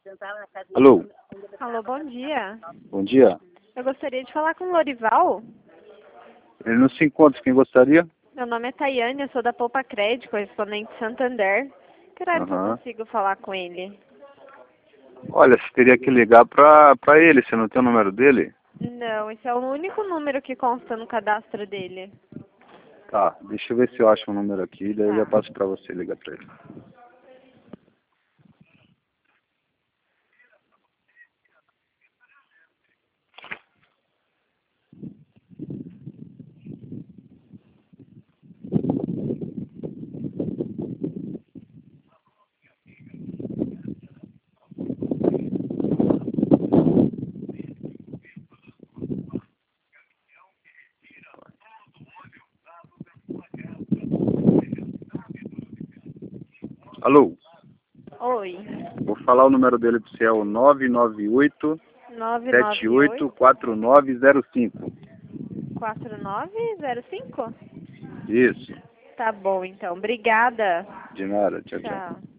Alô, Alô, bom dia. bom dia. Eu gostaria de falar com o Lorival. Ele não se encontra, quem gostaria? Meu nome é Tayane, eu sou da Poupa Crédito, correspondente Santander. Que horário que eu Aham. consigo falar com ele? Olha, você teria que ligar pra ele, você não tem o número dele? Não, esse é o único número que consta no cadastro dele. Tá, deixa eu ver se eu acho um número aqui, daí eu já Tá. passo pra você ligar pra ele. Alô, Oi. vou falar o número dele pra você, é o 998 998 784905. 4905? Isso, Tá bom, então. Obrigada. de nada, tchau, tchau. Tchau.